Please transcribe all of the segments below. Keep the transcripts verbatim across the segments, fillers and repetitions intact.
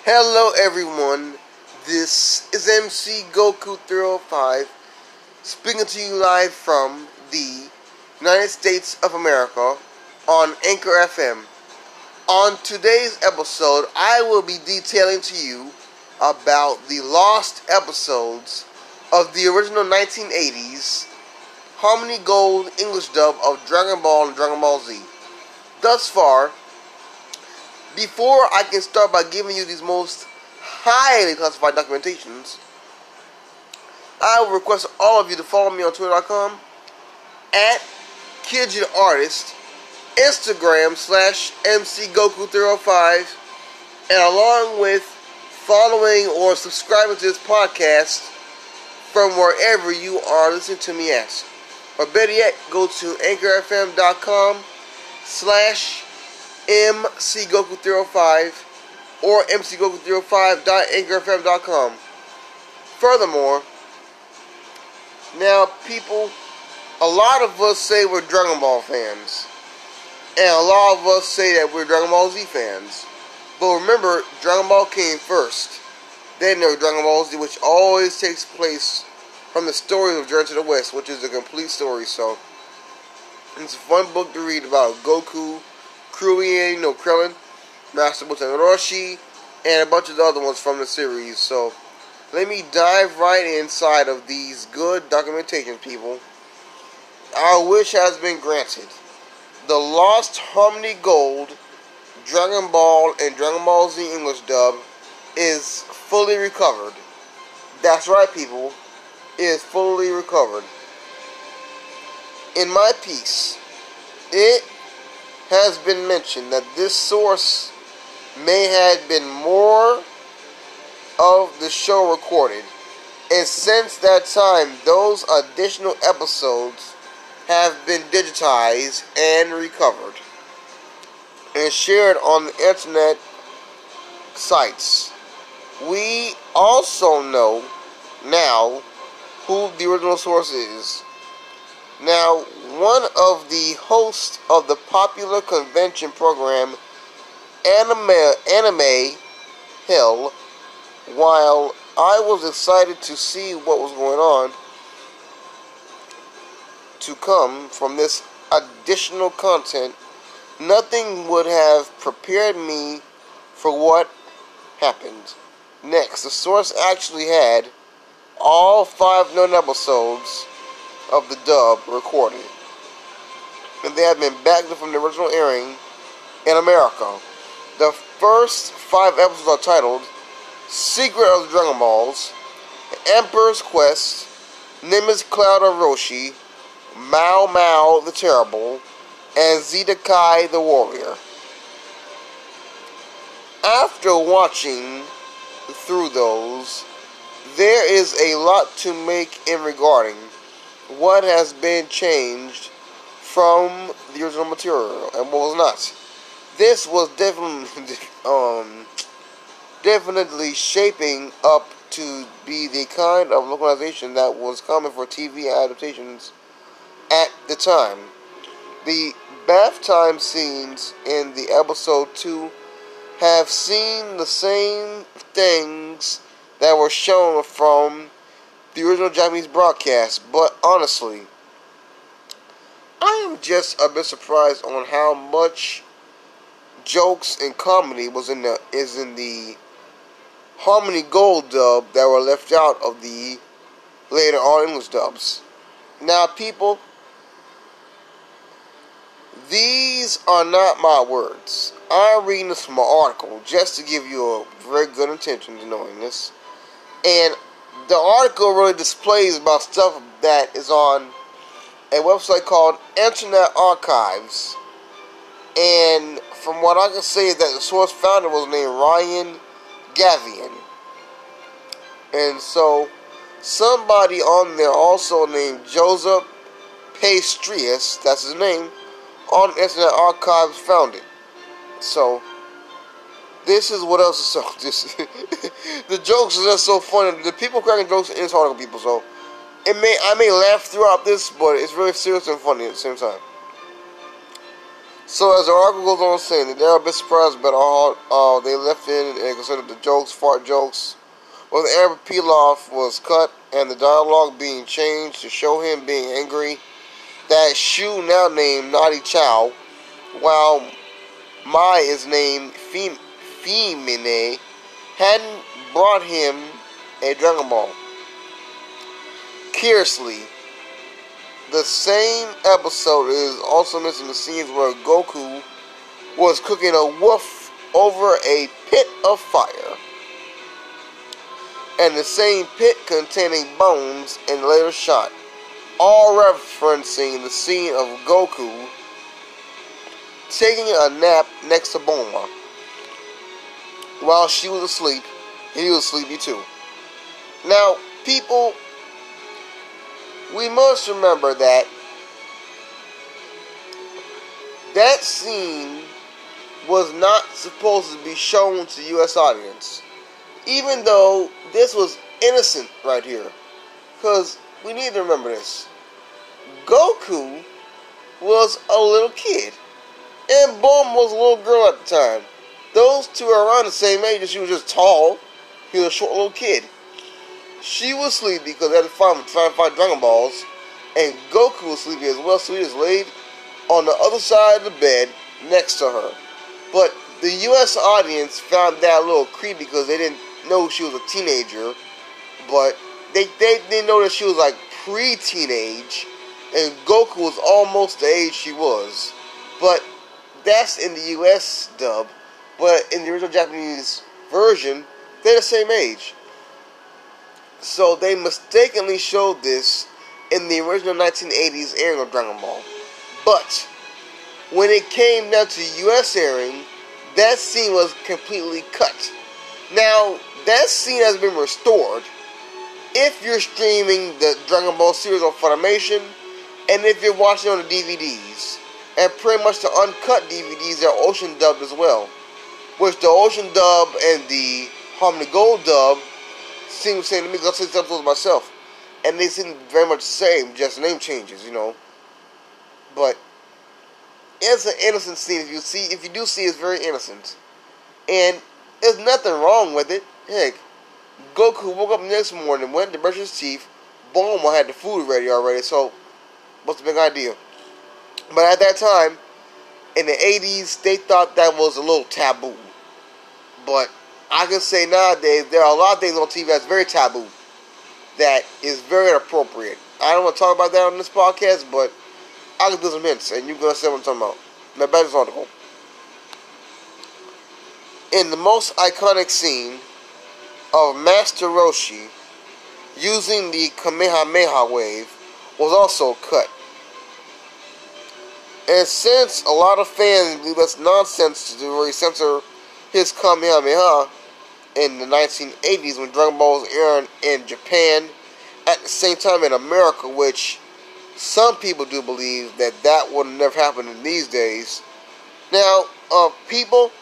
Hello everyone, this is M C Goku three oh five speaking to you live from the United States of America on Anchor F M. On today's episode, I will be detailing to you about the lost episodes of the original nineteen eighties Harmony Gold English dub of Dragon Ball and Dragon Ball Z. Thus far, before I can start by giving you these most highly classified documentations, I will request all of you to follow me on Twitter dot com at KidGitArtist, Instagram slash M C Goku three oh five, and along with following or subscribing to this podcast from wherever you are listening to me at. Or better yet, go to anchor f m dot com slash M C Goku three oh five or M C Goku three oh five dot anchor f m dot com. Furthermore, now people, a lot of us say we're Dragon Ball fans, and a lot of us say that we're Dragon Ball Z fans. But remember, Dragon Ball came first. Then there was Dragon Ball Z, which always takes place from the stories of Journey to the West, which is a complete story. So it's a fun book to read about Goku, Krillin, you know, Krillin, Master Muten Roshi, and a bunch of the other ones from the series. So let me dive right inside of these good documentation, people. Our wish has been granted. The Lost Harmony Gold Dragon Ball and Dragon Ball Z English dub is fully recovered. That's right, people. It is fully recovered. In my piece, it has been mentioned that this source may have been more of the show recorded, and since that time, those additional episodes have been digitized and recovered and shared on the internet sites. We also know now who the original source is. Now, one of the hosts of the popular convention program Anime, Anime Hell, while I was excited to see what was going on to come from this additional content, nothing would have prepared me for what happened next. The source actually had all five known episodes of the dub recorded, and they have been backed from the original airing in America. The first five episodes are titled Secret of the Dragon Balls, Emperor's Quest, Nimbus Cloud of Roshi, Mao Mao the Terrible, and Zeta Kai the Warrior. After watching through those, there is a lot to make in regarding what has been changed from the original material and what was not. This was definitely um, definitely shaping up to be the kind of localization that was common for T V adaptations at the time. The bath time scenes in the episode two have seen the same things that were shown from the original Japanese broadcast, but honestly, I am just a bit surprised on how much jokes and comedy was in the is in the Harmony Gold dub that were left out of the later on English dubs. Now, people, these are not my words. I'm reading this from an article just to give you a very good intention to knowing this. And the article really displays about stuff that is on a website called Internet Archives. And from what I can say is that the source founder was named Ryan Gavian. And so somebody on there also named Joseph Pastrius, that's his name, on Internet Archives found it. So this is what else is so this the jokes are just so funny. The people cracking jokes in this article, people, so it may I may laugh throughout this, but it's really serious and funny at the same time. So as the article goes on saying, they are a bit surprised about all uh, they left in and considered the jokes, fart jokes. Well, the Arab Pilaf was cut and the dialogue being changed to show him being angry that Shu, now named Naughty Chow, while Mai is named Fem- Femine, hadn't brought him a Dragon Ball. Curiously, the same episode is also missing the scenes where Goku was cooking a wolf over a pit of fire, and the same pit containing bones in the later shot, all referencing the scene of Goku taking a nap next to Bulma while she was asleep, and he was sleepy too. Now, people, we must remember that that scene was not supposed to be shown to the U S audience, even though this was innocent right here. Because we need to remember this. Goku was a little kid, and Bulma was a little girl at the time. Those two are around the same age, and she was just tall. He was a short little kid. She was sleepy because they had to find, find five Dragon Balls, and Goku was sleepy as well, so he just laid on the other side of the bed next to her. But the U S audience found that a little creepy because they didn't know she was a teenager, but they, they didn't know that she was like pre-teenage, and Goku was almost the age she was. But that's in the U S dub, but in the original Japanese version, they're the same age. So they mistakenly showed this in the original nineteen eighties airing of Dragon Ball. But when it came down to U S airing, that scene was completely cut. Now, that scene has been restored if you're streaming the Dragon Ball series on Funimation, and if you're watching on the D V Ds. And pretty much the uncut D V Ds are Ocean dubbed as well. Which the Ocean dub and the Harmony Gold dub seem the same to me, because I've seen some episodes myself. And they seem very much the same, just name changes, you know. But it's an innocent scene. If you see, if you do see, it's very innocent. And there's nothing wrong with it. Heck, Goku woke up the next morning, went to brush his teeth. Bulma had the food ready already, so what's the big idea? But at that time, in the eighties, they thought that was a little taboo. But I can say nowadays, there are a lot of things on T V that's very taboo, that is very inappropriate. I don't want to talk about that on this podcast, but I can do some hints, and you're going to see what I'm talking about. Now, back to this article. In the most iconic scene of Master Roshi using the Kamehameha wave was also cut. And since a lot of fans believe that's nonsense to really censor his Kamehameha in the nineteen eighties when Dragon Ball was airing in Japan, at the same time in America, which some people do believe that that would never happen in these days. Now, uh, people,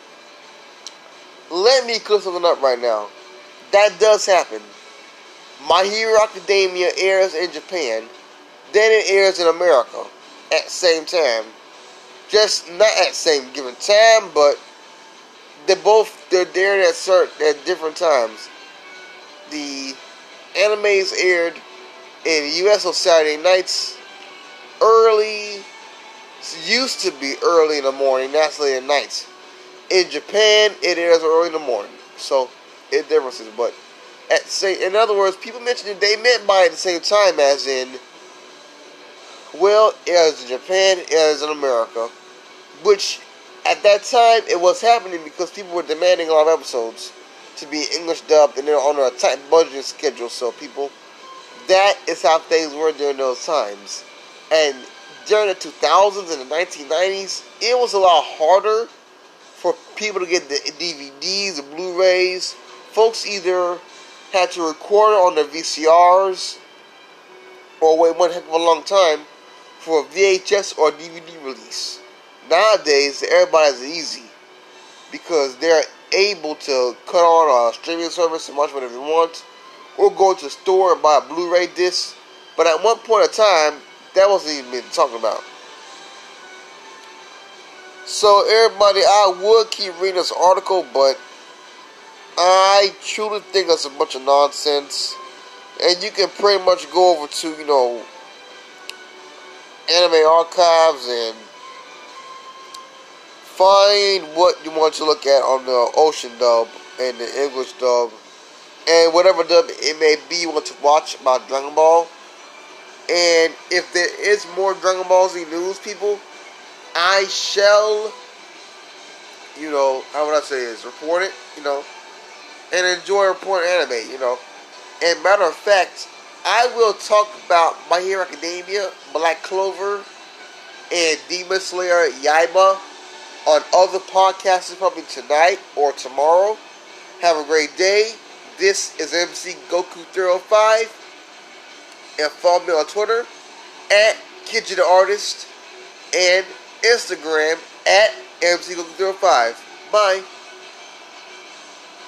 let me clear something up right now. That does happen. My Hero Academia airs in Japan, then it airs in America at the same time. Just not at the same given time, but they're both they're aired at certain at different times. The animes aired in the U S on Saturday nights, early, used to be early in the morning, now it's late at night. In Japan, it airs early in the morning, so it differences. But at say, in other words, people mentioned that they meant by at the same time, as in, well, it airs in Japan, it airs in America, which at that time it was happening because people were demanding a lot of episodes to be English dubbed, and they're on a tight budget schedule. So people, that is how things were during those times. And during the two thousands and the nineteen nineties, it was a lot harder for people to get the D V Ds, the Blu-rays. Folks either had to record it on their V C Rs or wait one heck of a long time for a V H S or D V D release. Nowadays, everybody's easy because they're able to cut on a streaming service and watch whatever you want, or go to the store and buy a Blu-ray disc. But at one point in time, that wasn't even being talked about. So everybody, I would keep reading this article, but I truly think that's a bunch of nonsense. And you can pretty much go over to, you know, Anime Archives and find what you want to look at on the Ocean dub and the English dub. And whatever dub it may be you want to watch about Dragon Ball. And if there is more Dragon Ball Z news, people, I shall, you know, how would I say this, report it, you know, and enjoy reporting anime, you know. And matter of fact, I will talk about My Hero Academia, Black Clover, and Demon Slayer Yaiba on other podcasts probably tonight or tomorrow. Have a great day. This is M C Goku three oh five. And follow me on Twitter at Kidji the Artist and Instagram at M C Goku three oh five. Bye.